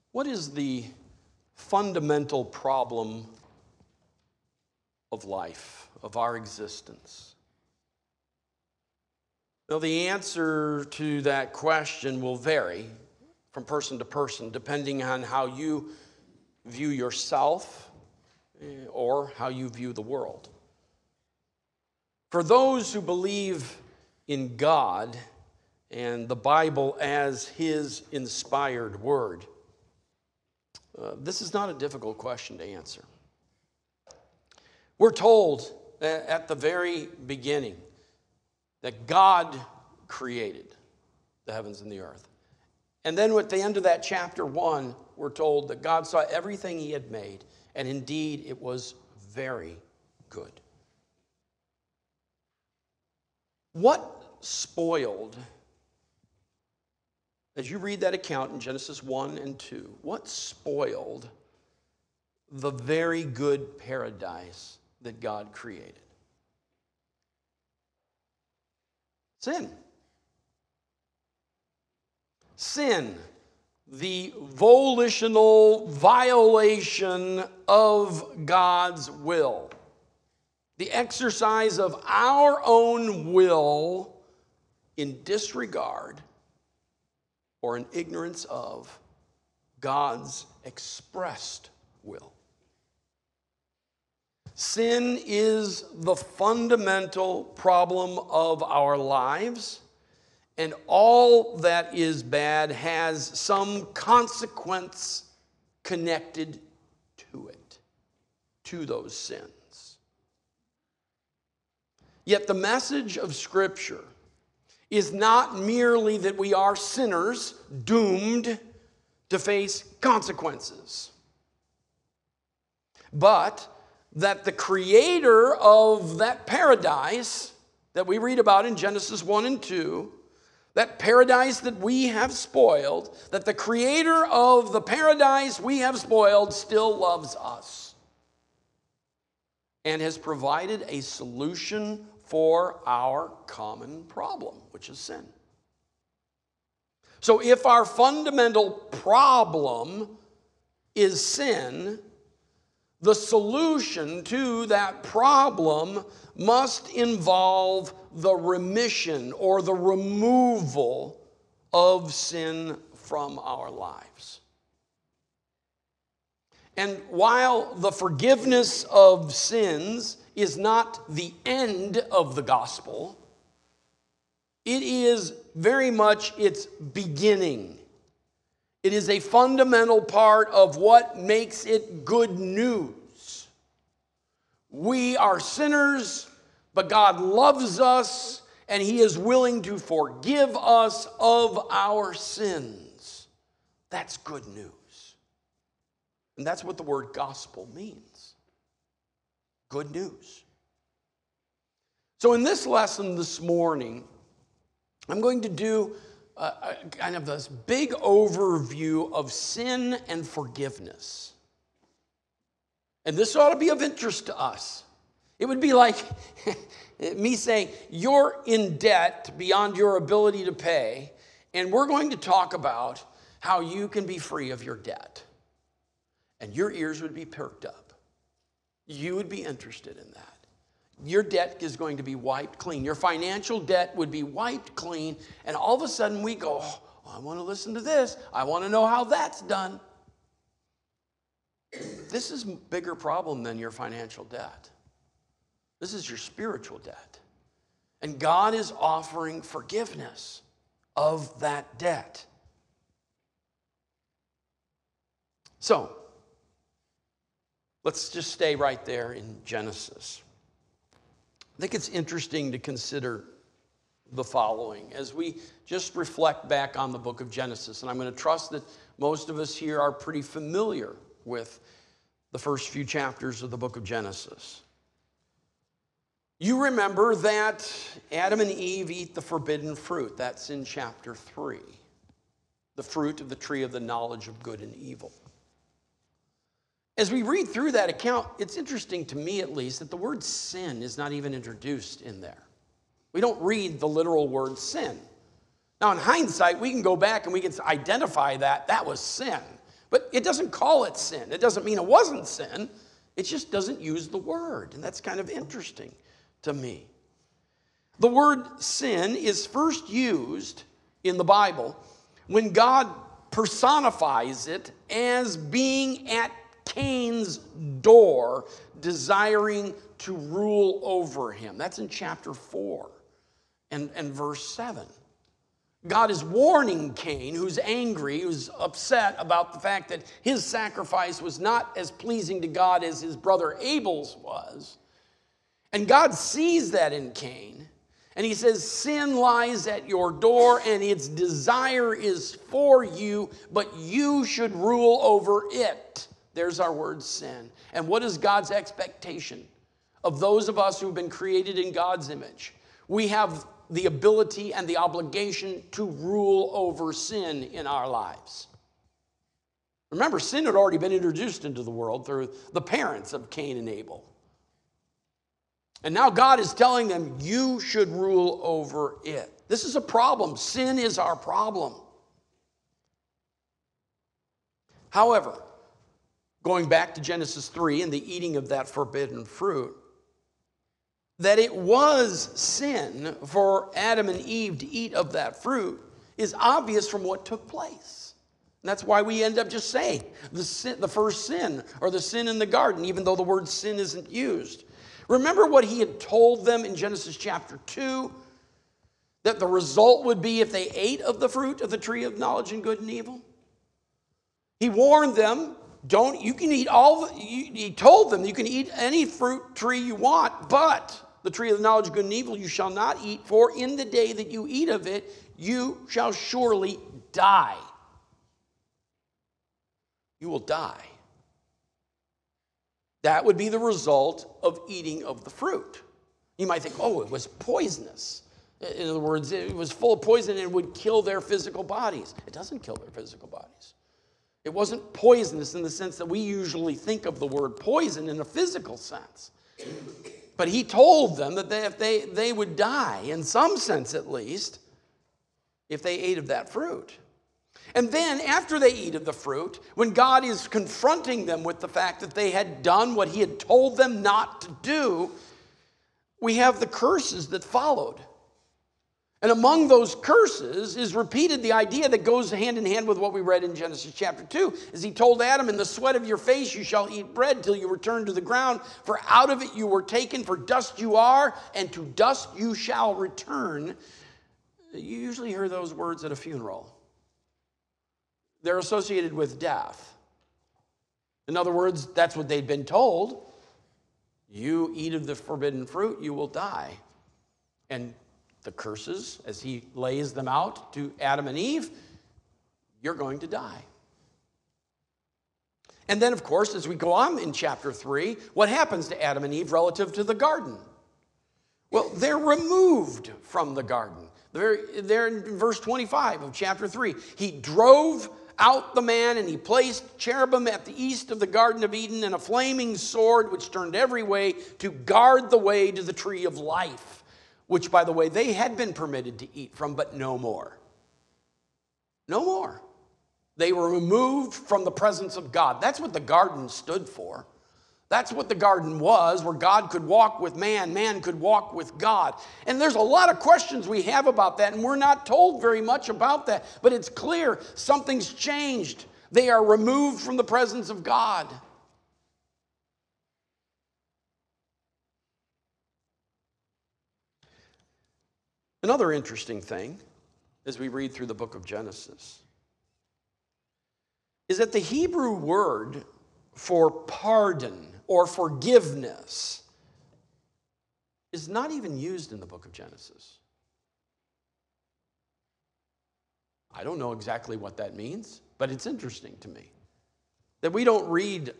What is the fundamental problem of life, of our existence? Now, the answer to that question will vary from person to person, depending on how you view yourself or how you view the world. For those who believe in God and the Bible as His inspired word, this is not a difficult question to answer. We're told at the very beginning that God created the heavens and the earth. And then at the end of that chapter 1, we're told that God saw everything He had made, and indeed it was very good. What spoiled, as you read that account in Genesis 1 and 2, what spoiled the very good paradise that God created? Sin. Sin, the volitional violation of God's will. The exercise of our own will in disregard or in ignorance of God's expressed will. Sin is the fundamental problem of our lives, and all that is bad has some consequence connected to it, to those sins. Yet the message of Scripture is not merely that we are sinners doomed to face consequences, but that the creator of that paradise that we read about in Genesis 1 and 2, that paradise that we have spoiled, that the creator of the paradise we have spoiled still loves us and has provided a solution for our common problem, which is sin. So if our fundamental problem is sin, the solution to that problem must involve the remission or the removal of sin from our lives. And while the forgiveness of sins is not the end of the gospel, it is very much its beginning. It is a fundamental part of what makes it good news. We are sinners, but God loves us, and He is willing to forgive us of our sins. That's good news. And that's what the word gospel means. Good news. So in this lesson this morning, I'm going to do kind of this big overview of sin and forgiveness. And this ought to be of interest to us. It would be like me saying, you're in debt beyond your ability to pay, and we're going to talk about how you can be free of your debt. And your ears would be perked up. You would be interested in that. Your debt is going to be wiped clean. Your financial debt would be wiped clean. And all of a sudden we go, oh, I want to listen to this. I want to know how that's done. This is a bigger problem than your financial debt. This is your spiritual debt. And God is offering forgiveness of that debt. So, let's just stay right there in Genesis. I think it's interesting to consider the following as we just reflect back on the book of Genesis. And I'm going to trust that most of us here are pretty familiar with the first few chapters of the book of Genesis. You remember that Adam and Eve eat the forbidden fruit. That's in chapter 3. The fruit of the tree of the knowledge of good and evil. As we read through that account, it's interesting to me at least that the word sin is not even introduced in there. We don't read the literal word sin. Now in hindsight, we can go back and we can identify that was sin. But it doesn't call it sin. It doesn't mean it wasn't sin. It just doesn't use the word. And that's kind of interesting to me. The word sin is first used in the Bible when God personifies it as being at Cain's door, desiring to rule over him. That's in chapter 4 and verse 7. God is warning Cain, who's angry, who's upset about the fact that his sacrifice was not as pleasing to God as his brother Abel's was. And God sees that in Cain. And he says, sin lies at your door and its desire is for you, but you should rule over it. There's our word sin. And what is God's expectation of those of us who've been created in God's image? We have the ability and the obligation to rule over sin in our lives. Remember, sin had already been introduced into the world through the parents of Cain and Abel. And now God is telling them, you should rule over it. This is a problem. Sin is our problem. However, going back to Genesis 3 and the eating of that forbidden fruit, that it was sin for Adam and Eve to eat of that fruit is obvious from what took place. And that's why we end up just saying the first sin or the sin in the garden, even though the word sin isn't used. Remember what he had told them in Genesis chapter 2, that the result would be if they ate of the fruit of the tree of knowledge and good and evil? He warned them, he told them you can eat any fruit tree you want, but the tree of the knowledge of good and evil you shall not eat, for in the day that you eat of it, you shall surely die. You will die. That would be the result of eating of the fruit. You might think, oh, it was poisonous. In other words, it was full of poison and it would kill their physical bodies. It doesn't kill their physical bodies. It wasn't poisonous in the sense that we usually think of the word poison in a physical sense. But he told them that they would die, in some sense at least, if they ate of that fruit. And then after they eat of the fruit, when God is confronting them with the fact that they had done what he had told them not to do, we have the curses that followed. And among those curses is repeated the idea that goes hand in hand with what we read in Genesis chapter 2. As he told Adam, in the sweat of your face you shall eat bread till you return to the ground, for out of it you were taken, for dust you are, and to dust you shall return. You usually hear those words at a funeral. They're associated with death. In other words, that's what they'd been told. You eat of the forbidden fruit, you will die. And the curses, as he lays them out to Adam and Eve, you're going to die. And then, of course, as we go on in chapter 3, what happens to Adam and Eve relative to the garden? Well, they're removed from the garden. They're in verse 25 of chapter 3. He drove out the man, and he placed cherubim at the east of the Garden of Eden, and a flaming sword which turned every way to guard the way to the tree of life, which, by the way, they had been permitted to eat from, but no more. No more. They were removed from the presence of God. That's what the garden stood for. That's what the garden was, where God could walk with man, man could walk with God. And there's a lot of questions we have about that, and we're not told very much about that. But it's clear something's changed. They are removed from the presence of God. Another interesting thing, as we read through the book of Genesis, is that the Hebrew word for pardon or forgiveness is not even used in the book of Genesis. I don't know exactly what that means, but it's interesting to me that we don't read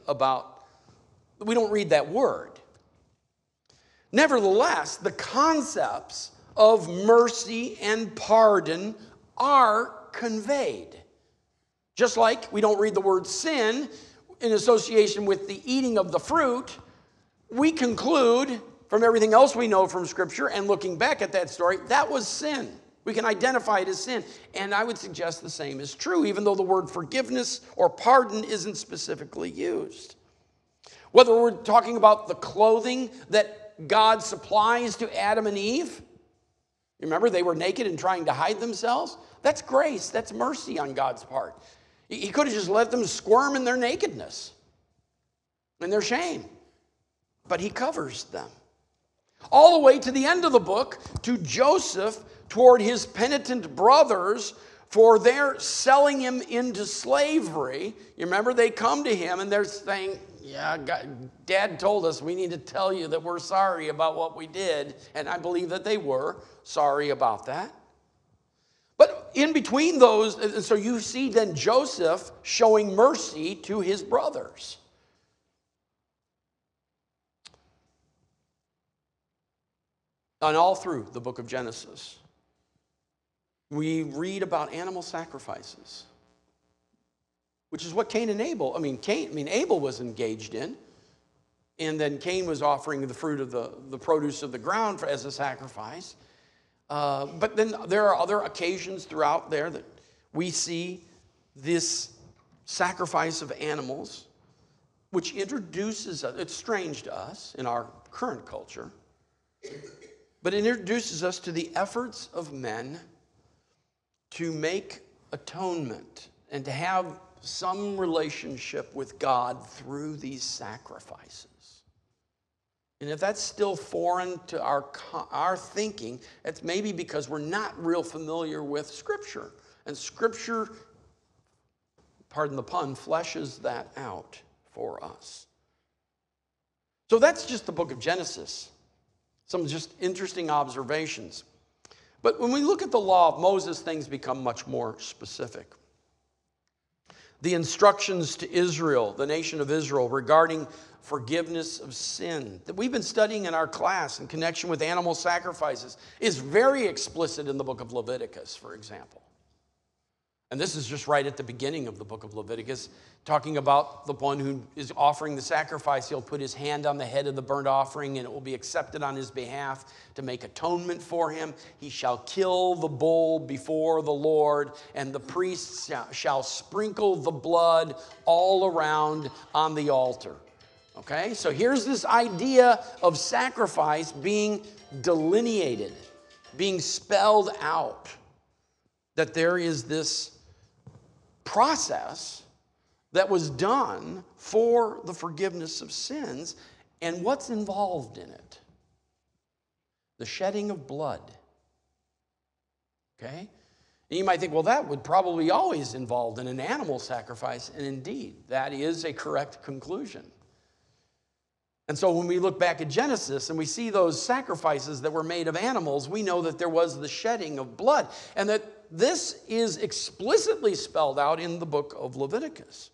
that word. Nevertheless, the concepts of mercy and pardon are conveyed. Just like we don't read the word sin in association with the eating of the fruit, we conclude from everything else we know from Scripture and looking back at that story, that was sin. We can identify it as sin. And I would suggest the same is true, even though the word forgiveness or pardon isn't specifically used. Whether we're talking about the clothing that God supplies to Adam and Eve, remember they were naked and trying to hide themselves? That's grace, that's mercy on God's part. He could have just let them squirm in their nakedness, in their shame. But he covers them. All the way to the end of the book, to Joseph toward his penitent brothers for their selling him into slavery. You remember they come to him and they're saying, yeah, Dad told us we need to tell you that we're sorry about what we did. And I believe that they were sorry about that. But in between those, so you see then Joseph showing mercy to his brothers. And all through the book of Genesis, we read about animal sacrifices, which is what Cain and Abel, Abel was engaged in. And then Cain was offering the fruit of the produce of the ground as a sacrifice. But then there are other occasions throughout there that we see this sacrifice of animals, which introduces us, it's strange to us in our current culture, but it introduces us to the efforts of men to make atonement and to have some relationship with God through these sacrifices. And if that's still foreign to our thinking, it's maybe because we're not real familiar with Scripture. And Scripture, pardon the pun, fleshes that out for us. So that's just the book of Genesis. Some just interesting observations. But when we look at the law of Moses, things become much more specific. The instructions to Israel, the nation of Israel, regarding forgiveness of sin that we've been studying in our class in connection with animal sacrifices is very explicit in the book of Leviticus, for example. And this is just right at the beginning of the book of Leviticus, talking about the one who is offering the sacrifice. He'll put his hand on the head of the burnt offering, and it will be accepted on his behalf to make atonement for him. He shall kill the bull before the Lord, and the priests shall sprinkle the blood all around on the altar. Okay, so here's this idea of sacrifice being delineated, being spelled out, that there is this process that was done for the forgiveness of sins, and what's involved in it? The shedding of blood. Okay? And you might think, well, that would probably be always involved in an animal sacrifice, and indeed, that is a correct conclusion. And so when we look back at Genesis and we see those sacrifices that were made of animals, we know that there was the shedding of blood, and that this is explicitly spelled out in the book of Leviticus.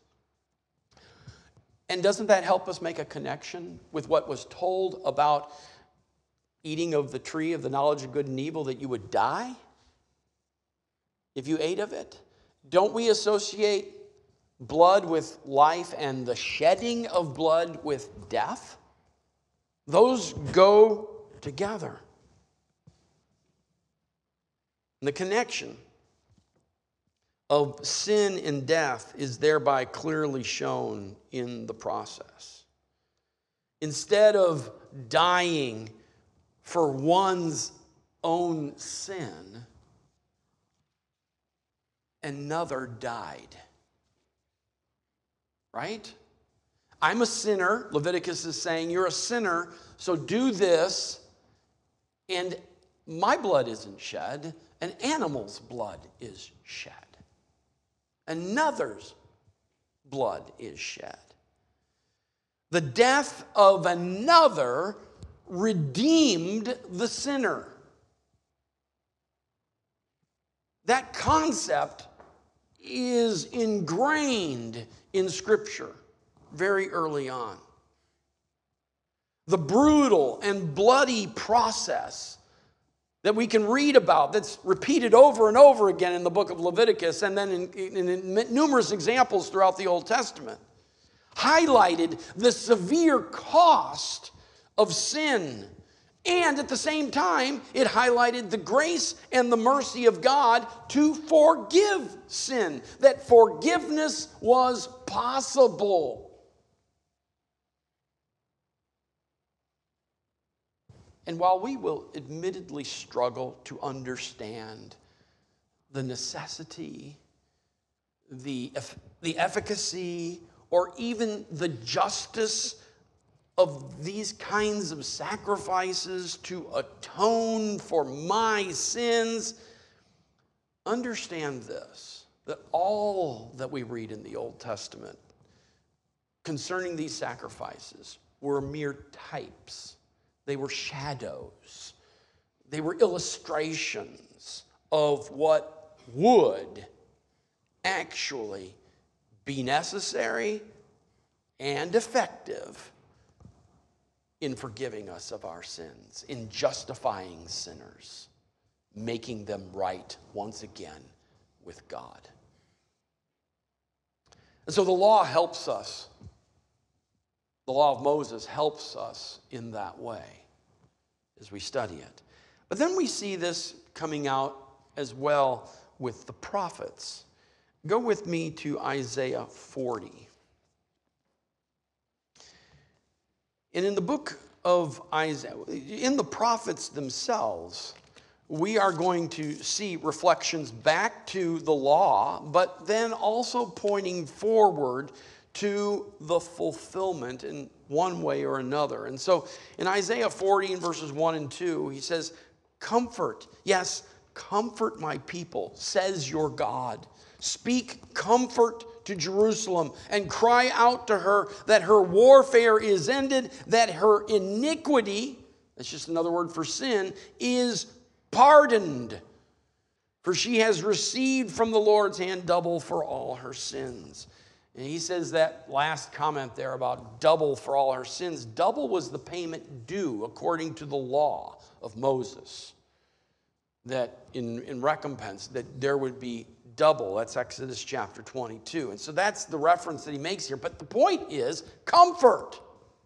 And doesn't that help us make a connection with what was told about eating of the tree of the knowledge of good and evil, that you would die if you ate of it? Don't we associate blood with life and the shedding of blood with death? Those go together. And the connection of sin and death is thereby clearly shown in the process. Instead of dying for one's own sin, another died. Right? I'm a sinner. Leviticus is saying, you're a sinner, so do this, and my blood isn't shed, an animal's blood is shed. Another's blood is shed. The death of another redeemed the sinner. That concept is ingrained in Scripture very early on. The brutal and bloody process that we can read about, that's repeated over and over again in the book of Leviticus, and then in numerous examples throughout the Old Testament, highlighted the severe cost of sin And at the same time, it highlighted the grace and the mercy of God to forgive sin, that forgiveness was possible. And while we will admittedly struggle to understand the necessity, the efficacy, or even the justice of these kinds of sacrifices to atone for my sins, understand this, that all that we read in the Old Testament concerning these sacrifices were mere types. They were shadows. They were illustrations of what would actually be necessary and effective in forgiving us of our sins, in justifying sinners, making them right once again with God. And so the law helps us. The law of Moses helps us in that way as we study it. But then we see this coming out as well with the prophets. Go with me to Isaiah 40. And in the book of Isaiah, in the prophets themselves, we are going to see reflections back to the law, but then also pointing forward to the fulfillment in one way or another. And so in Isaiah 40 in verses 1 and 2, he says, "Comfort, yes, comfort my people, says your God. Speak comfort to Jerusalem and cry out to her that her warfare is ended, that her iniquity," that's just another word for sin, "is pardoned. For she has received from the Lord's hand double for all her sins." And he says that last comment there about double for all her sins. Double was the payment due according to the law of Moses. That in recompense, that there would be double. That's Exodus chapter 22. And so that's the reference that he makes here. But the point is comfort.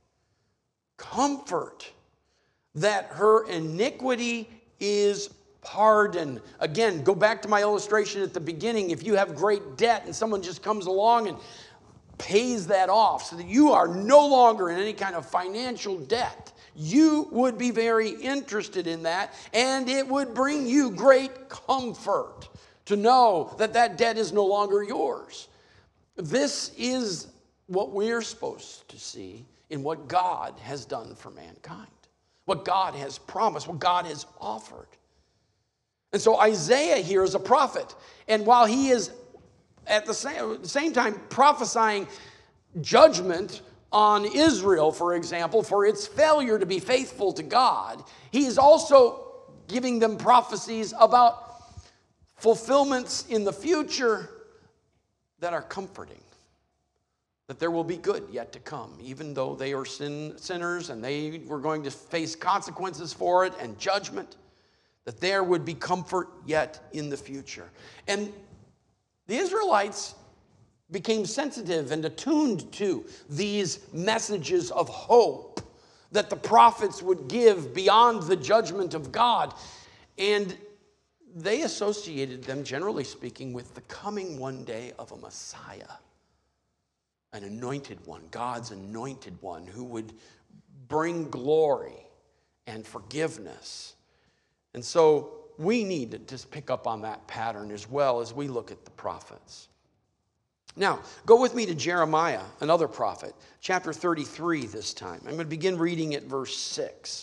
Comfort. That her iniquity is pardoned. Again, go back to my illustration at the beginning. If you have great debt and someone just comes along and pays that off so that you are no longer in any kind of financial debt, you would be very interested in that, and it would bring you great comfort to know that that debt is no longer yours. This is what we're supposed to see in what God has done for mankind, what God has promised, what God has offered. And so Isaiah here is a prophet, and while he is at the same time prophesying judgment on Israel, for example, for its failure to be faithful to God, he is also giving them prophecies about fulfillments in the future that are comforting, that there will be good yet to come, even though they are sinners and they were going to face consequences for it and judgment, that there would be comfort yet in the future. And the Israelites became sensitive and attuned to these messages of hope that the prophets would give beyond the judgment of God. And they associated them, generally speaking, with the coming one day of a Messiah, an anointed one, God's anointed one, who would bring glory and forgiveness. And so we need to just pick up on that pattern as well as we look at the prophets. Now, go with me to Jeremiah, another prophet, chapter 33 this time. I'm going to begin reading at verse 6.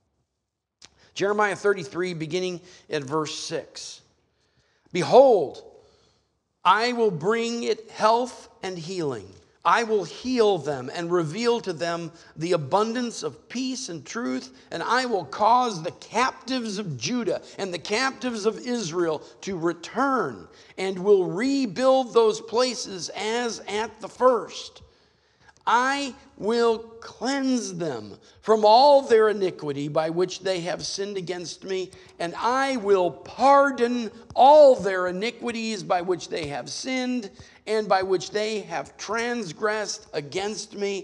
Jeremiah 33, beginning at verse 6. "Behold, I will bring it health and healing. I will heal them and reveal to them the abundance of peace and truth, and I will cause the captives of Judah and the captives of Israel to return, and will rebuild those places as at the first. I will cleanse them from all their iniquity by which they have sinned against me, and I will pardon all their iniquities by which they have sinned and by which they have transgressed against me,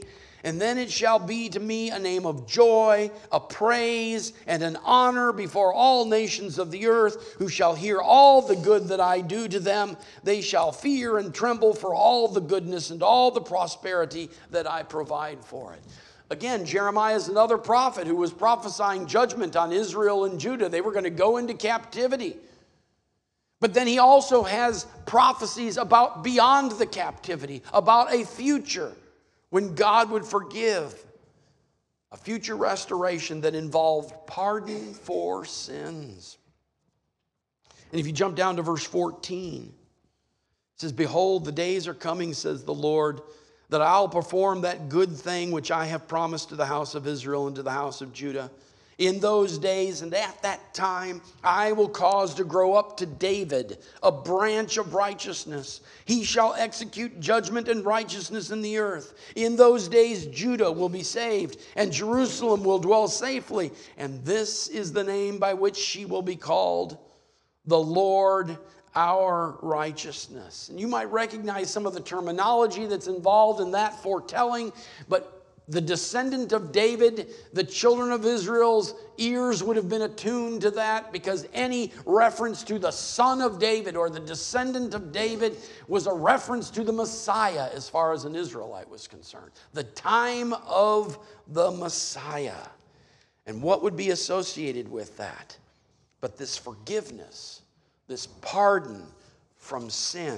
And then it shall be to me a name of joy, a praise, and an honor before all nations of the earth, who shall hear all the good that I do to them. They shall fear and tremble for all the goodness and all the prosperity that I provide for it. Again, Jeremiah is another prophet who was prophesying judgment on Israel and Judah. They were going to go into captivity. But then he also has prophecies about beyond the captivity, about a future when God would forgive, a future restoration that involved pardon for sins. And if you jump down to verse 14, it says, behold, the days are coming, says the Lord, that I'll perform that good thing which I have promised to the house of Israel and to the house of Judah. In those days and at that time, I will cause to grow up to David a branch of righteousness. He shall execute judgment and righteousness in the earth. In those days, Judah will be saved, and Jerusalem will dwell safely. And this is the name by which she will be called, the Lord our righteousness. And you might recognize some of the terminology that's involved in that foretelling, but the descendant of David, the children of Israel's ears would have been attuned to that, because any reference to the son of David or the descendant of David was a reference to the Messiah as far as an Israelite was concerned. The time of the Messiah. And what would be associated with that? But this forgiveness, this pardon from sin.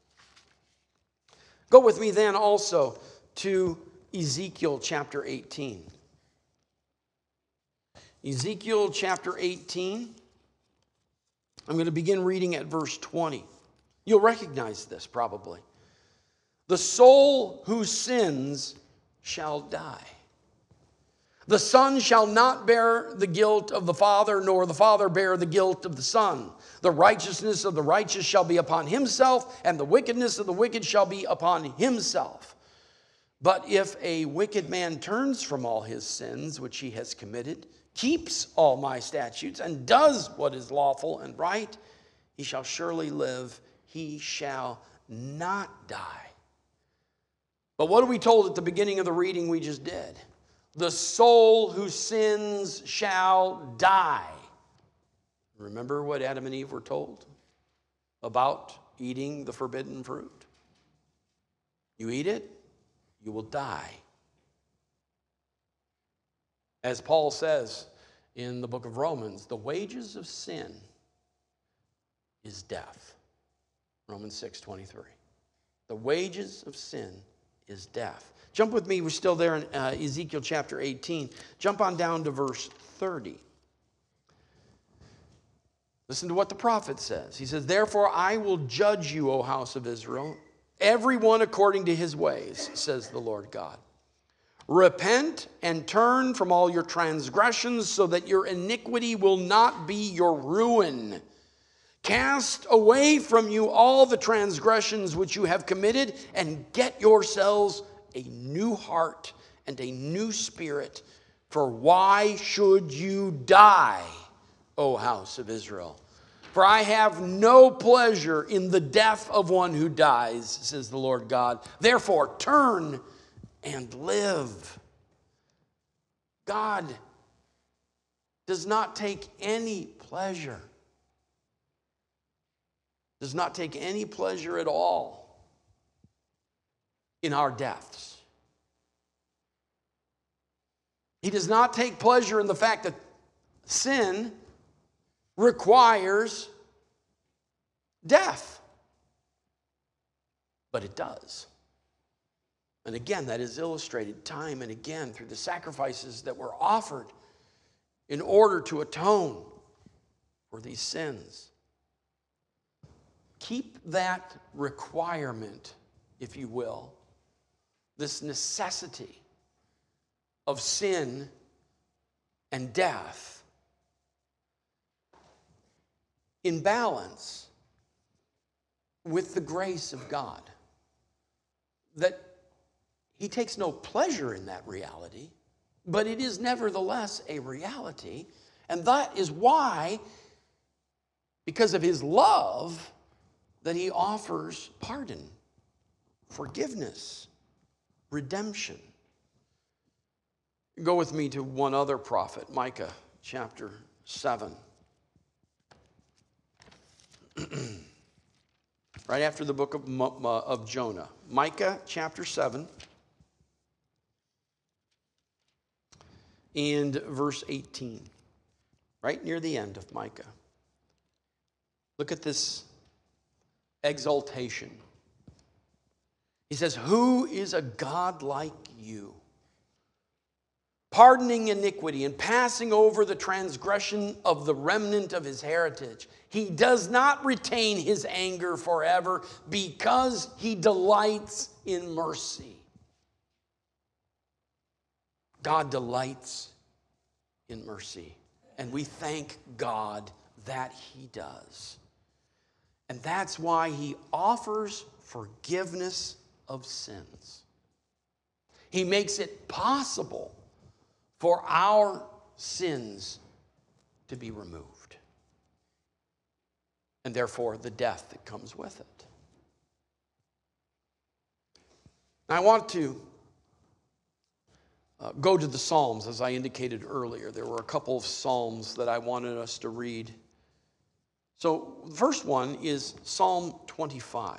Go with me then also to Ezekiel chapter 18. Ezekiel chapter 18. I'm going to begin reading at verse 20. You'll recognize this probably. The soul who sins shall die. The son shall not bear the guilt of the father, nor the father bear the guilt of the son. The righteousness of the righteous shall be upon himself, and the wickedness of the wicked shall be upon himself. But if a wicked man turns from all his sins which he has committed, keeps all my statutes, and does what is lawful and right, he shall surely live, he shall not die. But what are we told at the beginning of the reading we just did? The soul who sins shall die. Remember what Adam and Eve were told about eating the forbidden fruit? You eat it, you will die. As Paul says in the book of Romans, the wages of sin is death. Romans 6:23. The wages of sin is death. Jump with me, we're still there in Ezekiel chapter 18. Jump on down to verse 30. Listen to what the prophet says. He says, therefore I will judge you, O house of Israel, everyone according to his ways, says the Lord God. Repent and turn from all your transgressions, so that your iniquity will not be your ruin. Cast away from you all the transgressions which you have committed, and get yourselves a new heart and a new spirit. For why should you die, O house of Israel? For I have no pleasure in the death of one who dies, says the Lord God. Therefore, turn and live. God does not take any pleasure, does not take any pleasure at all in our deaths. He does not take pleasure in the fact that sin requires death. But it does. And again, that is illustrated time and again through the sacrifices that were offered in order to atone for these sins. Keep that requirement, if you will, this necessity of sin and death in balance with the grace of God. That he takes no pleasure in that reality, but it is nevertheless a reality. And that is why, because of his love, that he offers pardon, forgiveness, redemption. Go with me to one other prophet, Micah chapter 7. Right after the book of Jonah. Micah chapter 7 and verse 18. Right near the end of Micah. Look at this exaltation. He says, "Who is a God like you, pardoning iniquity and passing over the transgression of the remnant of his heritage? He does not retain his anger forever because he delights in mercy." God delights in mercy, and we thank God that he does. And that's why he offers forgiveness of sins. He makes it possible for our sins to be removed, and therefore the death that comes with it. Now, I want to go to the Psalms, as I indicated earlier. There were a couple of Psalms that I wanted us to read. So the first one is Psalm 25.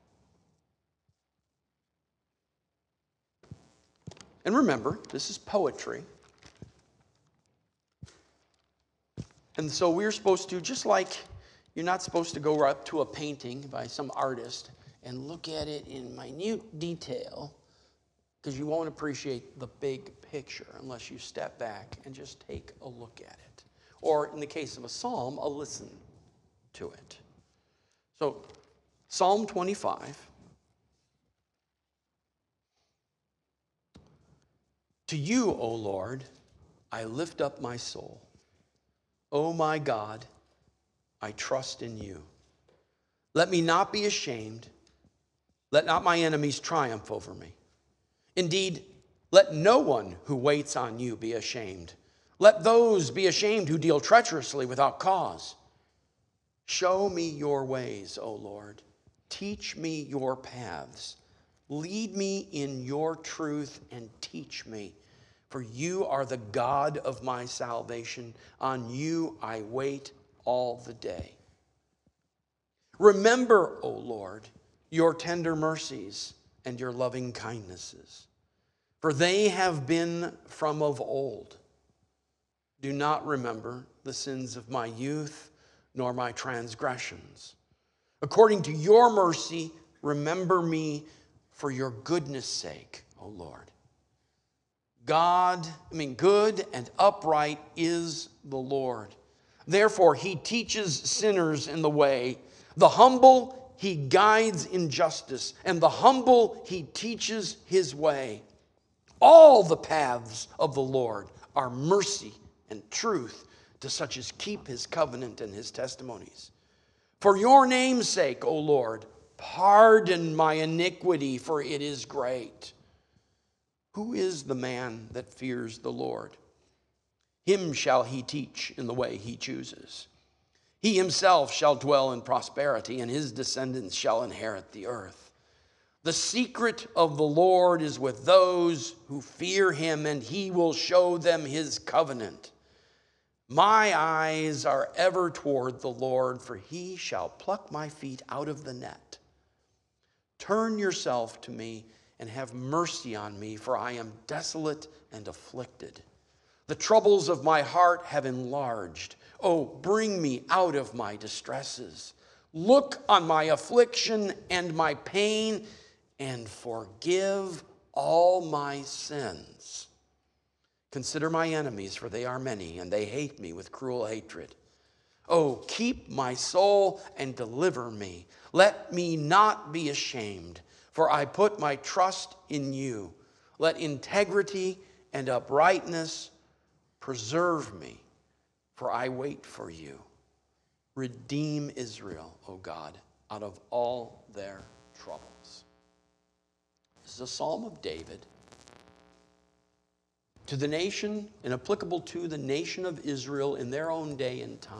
And remember, this is poetry. And so we're supposed to, just like you're not supposed to go up to a painting by some artist and look at it in minute detail, because you won't appreciate the big picture unless you step back and just take a look at it. Or in the case of a psalm, a listen to it. So, Psalm 25. To you, O Lord, I lift up my soul. O my God, I trust in you. Let me not be ashamed. Let not my enemies triumph over me. Indeed, let no one who waits on you be ashamed. Let those be ashamed who deal treacherously without cause. Show me your ways, O Lord. Teach me your paths. Lead me in your truth and teach me. For you are the God of my salvation. On you I wait all the day. Remember, O Lord, your tender mercies and your loving kindnesses, for they have been from of old. Do not remember the sins of my youth, nor my transgressions. According to your mercy, remember me for your goodness' sake, O Lord. Good and upright is the Lord. Therefore, he teaches sinners in the way. The humble he guides in justice, and the humble he teaches his way. All the paths of the Lord are mercy and truth to such as keep his covenant and his testimonies. For your name's sake, O Lord, pardon my iniquity, for it is great. Who is the man that fears the Lord? Him shall he teach in the way he chooses. He himself shall dwell in prosperity, and his descendants shall inherit the earth. The secret of the Lord is with those who fear him, and he will show them his covenant. My eyes are ever toward the Lord, for he shall pluck my feet out of the net. Turn yourself to me and have mercy on me, for I am desolate and afflicted. The troubles of my heart have enlarged. Oh, bring me out of my distresses. Look on my affliction and my pain, and forgive all my sins. Consider my enemies, for they are many, and they hate me with cruel hatred. Oh, keep my soul and deliver me. Let me not be ashamed, for I put my trust in you. Let integrity and uprightness preserve me, for I wait for you. Redeem Israel, O God, out of all their troubles. This is a psalm of David to the nation and applicable to the nation of Israel in their own day and time.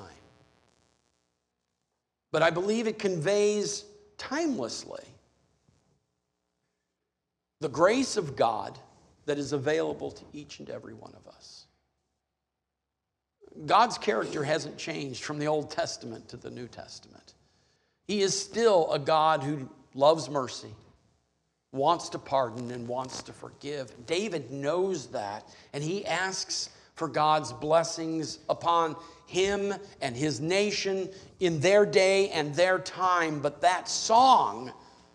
But I believe it conveys timelessly the grace of God that is available to each and every one of us. God's character hasn't changed from the Old Testament to the New Testament. He is still a God who loves mercy, wants to pardon, and wants to forgive. David knows that, and he asks for God's blessings upon him and his nation in their day and their time. But that song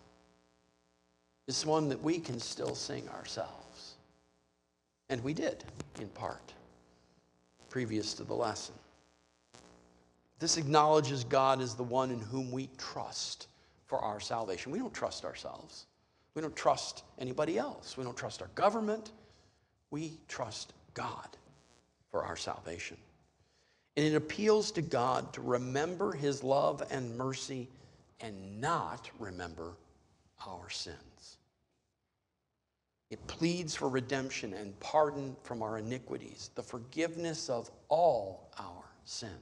is one that we can still sing ourselves. And we did, in part, previous to the lesson. This acknowledges God as the one in whom we trust for our salvation. We don't trust ourselves. We don't trust anybody else. We don't trust our government. We trust God for our salvation. And it appeals to God to remember his love and mercy and not remember our sins. It pleads for redemption and pardon from our iniquities, the forgiveness of all our sins.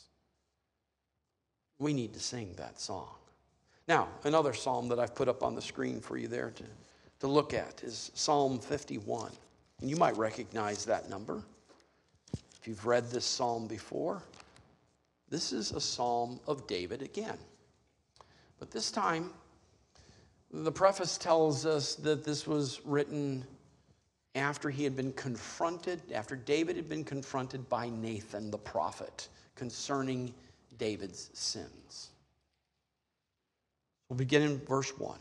We need to sing that song. Now, another psalm that I've put up on the screen for you there to look at is Psalm 51. And you might recognize that number. If you've read this psalm before, this is a psalm of David again. But this time, the preface tells us that this was written after he had been confronted, after David had been confronted by Nathan the prophet concerning David's sins. We'll begin in verse 1.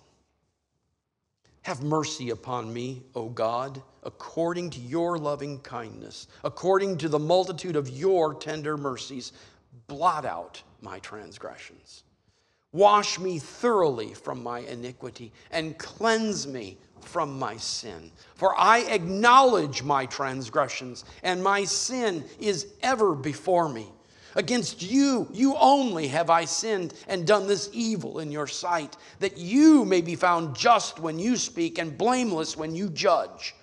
Have mercy upon me, O God, according to your loving kindness, according to the multitude of your tender mercies. Blot out my transgressions. Wash me thoroughly from my iniquity and cleanse me from my sin. For I acknowledge my transgressions, and my sin is ever before me. Against you, you only have I sinned and done this evil in your sight, that you may be found just when you speak and blameless when you judge.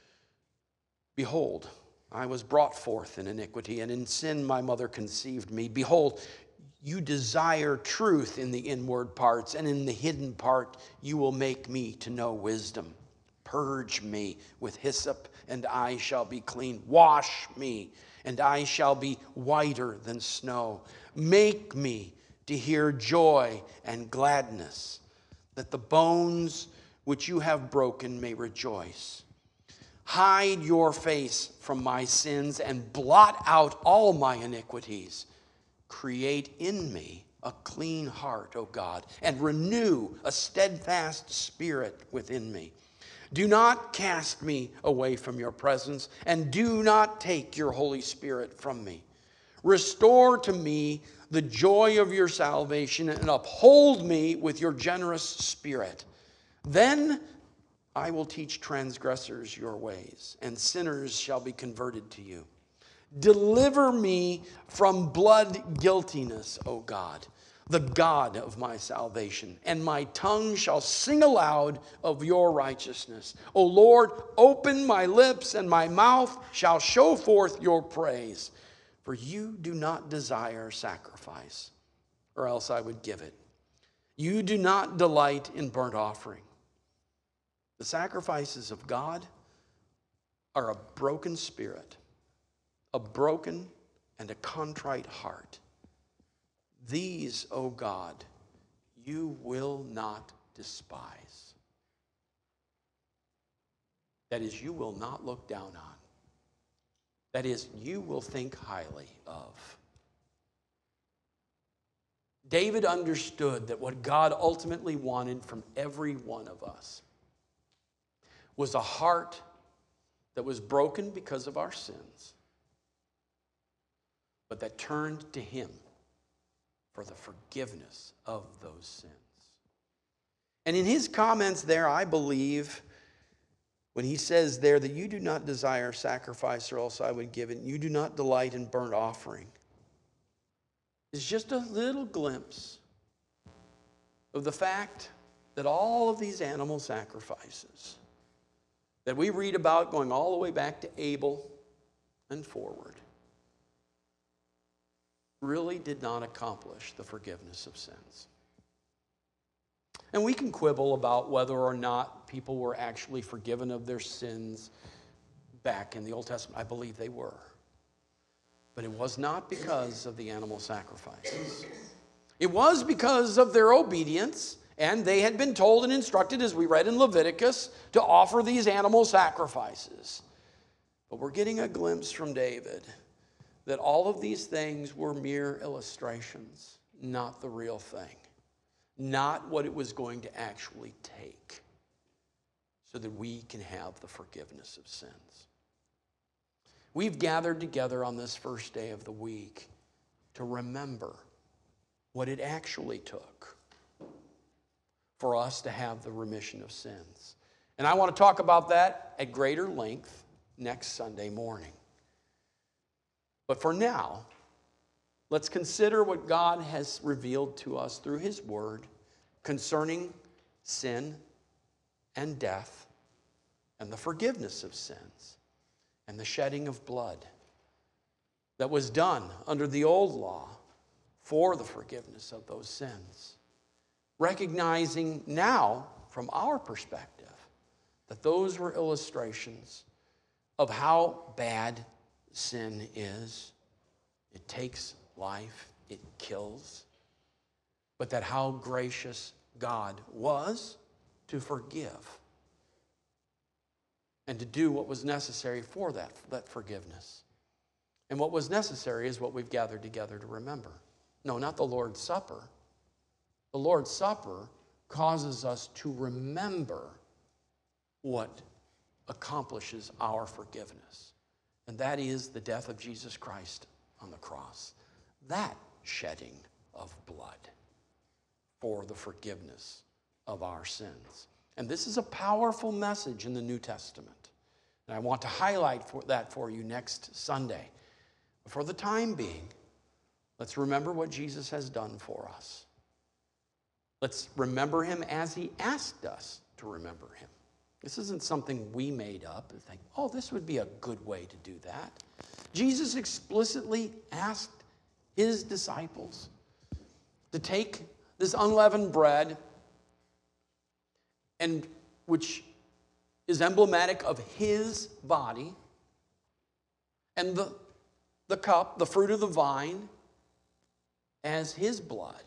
Behold, I was brought forth in iniquity, and in sin my mother conceived me. Behold, you desire truth in the inward parts, and in the hidden part you will make me to know wisdom. Purge me with hyssop, and I shall be clean. Wash me, and I shall be whiter than snow. Make me to hear joy and gladness, that the bones which you have broken may rejoice. Hide your face from my sins and blot out all my iniquities. Create in me a clean heart, O God, and renew a steadfast spirit within me. Do not cast me away from your presence, and do not take your Holy Spirit from me. Restore to me the joy of your salvation, and uphold me with your generous spirit. Then I will teach transgressors your ways, and sinners shall be converted to you. Deliver me from blood guiltiness, O God, the God of my salvation, and my tongue shall sing aloud of your righteousness. O Lord, open my lips, and my mouth shall show forth your praise. For you do not desire sacrifice, or else I would give it. You do not delight in burnt offering. The sacrifices of God are a broken spirit, a broken and a contrite heart. These, O God, you will not despise. That is, you will not look down on. That is, you will think highly of. David understood that what God ultimately wanted from every one of us was a heart that was broken because of our sins, but that turned to him for the forgiveness of those sins. And in his comments there, I believe, when he says there that you do not desire sacrifice, or else I would give it, you do not delight in burnt offering, is just a little glimpse of the fact that all of these animal sacrifices that we read about going all the way back to Abel and forward really did not accomplish the forgiveness of sins. And we can quibble about whether or not people were actually forgiven of their sins back in the Old Testament. I believe they were. But it was not because of the animal sacrifices. It was because of their obedience, and they had been told and instructed, as we read in Leviticus, to offer these animal sacrifices. But we're getting a glimpse from David that all of these things were mere illustrations, not the real thing, not what it was going to actually take so that we can have the forgiveness of sins. We've gathered together on this first day of the week to remember what it actually took for us to have the remission of sins. And I want to talk about that at greater length next Sunday morning. But for now, let's consider what God has revealed to us through His Word concerning sin and death and the forgiveness of sins and the shedding of blood that was done under the old law for the forgiveness of those sins. Recognizing now, from our perspective, that those were illustrations of how bad sin is. It takes life, it kills, but that how gracious God was to forgive and to do what was necessary for that forgiveness. And what was necessary is what we've gathered together to remember. No, not the Lord's Supper. The Lord's Supper causes us to remember what accomplishes our forgiveness. And that is the death of Jesus Christ on the cross. That shedding of blood for the forgiveness of our sins. And this is a powerful message in the New Testament. And I want to highlight that for you next Sunday. But for the time being, let's remember what Jesus has done for us. Let's remember Him as He asked us to remember Him. This isn't something we made up and think, oh, this would be a good way to do that. Jesus explicitly asked His disciples to take this unleavened bread, and which is emblematic of His body, and the cup, the fruit of the vine, as His blood,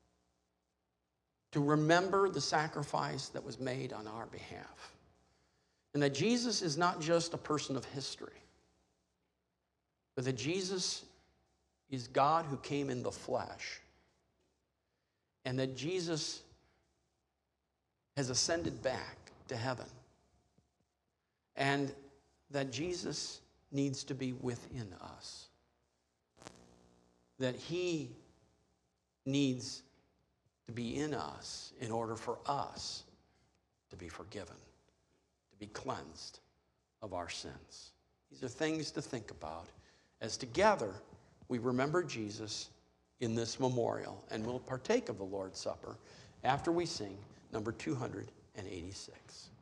to remember the sacrifice that was made on our behalf. And that Jesus is not just a person of history, but that Jesus is God who came in the flesh, and that Jesus has ascended back to heaven, and that Jesus needs to be within us, that He needs to be in us in order for us to be forgiven, to be cleansed of our sins. These are things to think about as together we remember Jesus in this memorial, and we'll partake of the Lord's Supper after we sing number 286.